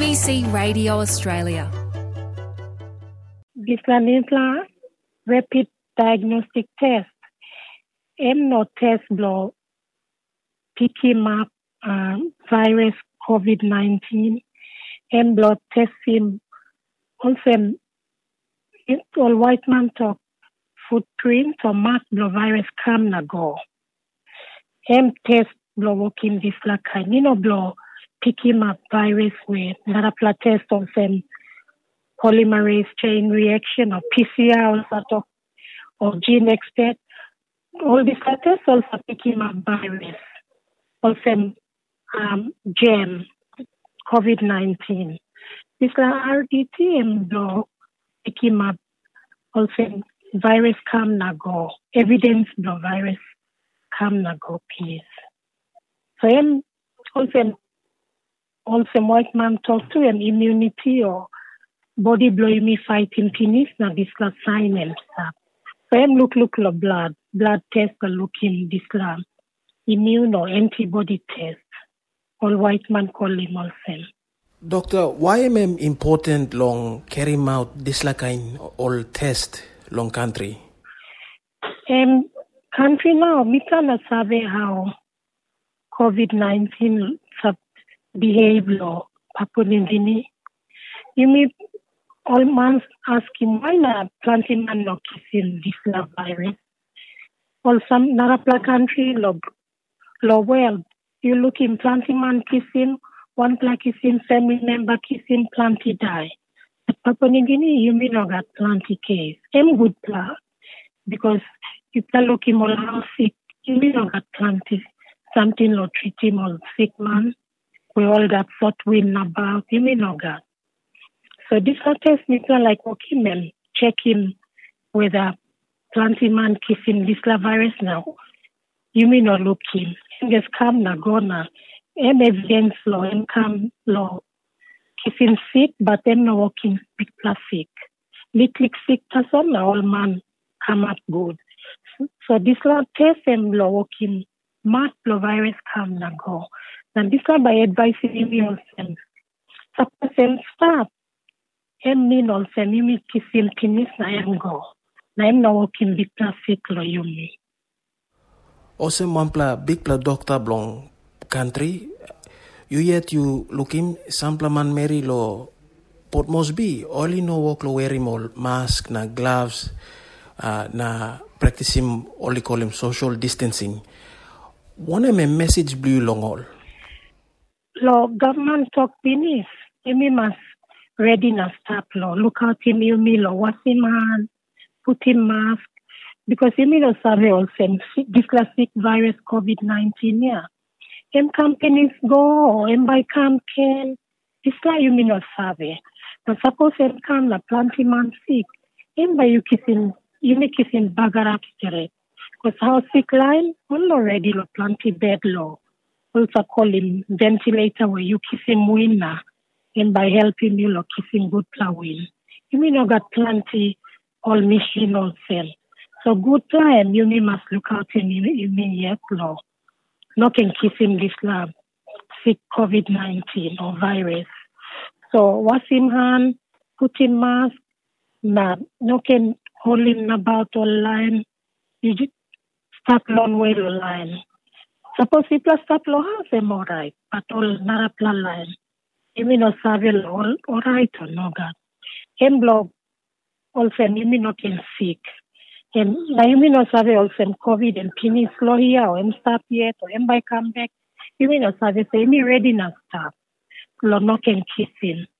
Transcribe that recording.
ABC Radio Australia. Bislanitla rapid diagnostic test. No test blow PKMAP virus COVID-19. Blood test him also all white man talk footprint or mass blow virus come na go. Test blow working this like blow PKMAP virus with another test of them polymerase chain reaction or PCR also or gene expert. All these tests also PKMAP virus. Also GEM COVID-19. This RDT and blow PKMAP also virus come na go. Evidence blow virus come na go please. So also white man talk to immunity or body blow me fighting penis na this sign and stuff. So look blood test look in this immune or antibody test. All white man call him also. Doctor, why am important long carry out this kind all test long country? Country now, we cannot survey how COVID-19 behave law Papua New Guinea. You mean all months asking why not planting man not kissing this virus? Or some Narapla country law well. You look in planting man kissing, one pla kissing, family member kissing, planty die. At Papua New Guinea, you may not got planty case. Good pla because you can look him all how sick. You may not got planty something or treat him all sick man. We all got thought win about you may not got. So this test me like okay man, check him whether planting man kissing this virus now. You may not look him. Just come na go na. Evidence law, come law. Kissing sick, but them no walking big plus sick. Little sick person, all man come up good. So this law test them law walking mass blow virus come na go. And this one by advising me also. Suppose them stop. Mean also you me kissing penis na go. Na no walking big plus sick law you me. Also, mampla big pla doctor blong country, you looking sampla man meri lo Port Moresby, only no work lo wearing all mask na gloves, na practicing only call him social distancing. One a message blue long all. Lo government talk beneath, you must ready na stop lo. Look out him you me lo wash him hand, put him mask. Because you know survey also this classic virus COVID-19 yeah. Companies go and buy campaign. This why you mean not survey. But suppose come la planting man sick. By you may kissing bagger up straight. Because how sick line already lo planty bed law. Also call him ventilator where you kissing winner. And by helping you lo kissing good plowing. You may not got plenty all machine all cell. So good time, you must look out in you yet law. No can kiss him this lab, sick COVID-19 or virus. So wash him hand, put him mask, no can hold him about online. You just stop long way the line. Suppose people stop low have them all right, but all not a line. You may not serve all right or no God. Him blog also you may not can sick. And now you may not have also COVID and penis slow here or stop yet or by come back. You may not have say me ready now stop. No can kiss him.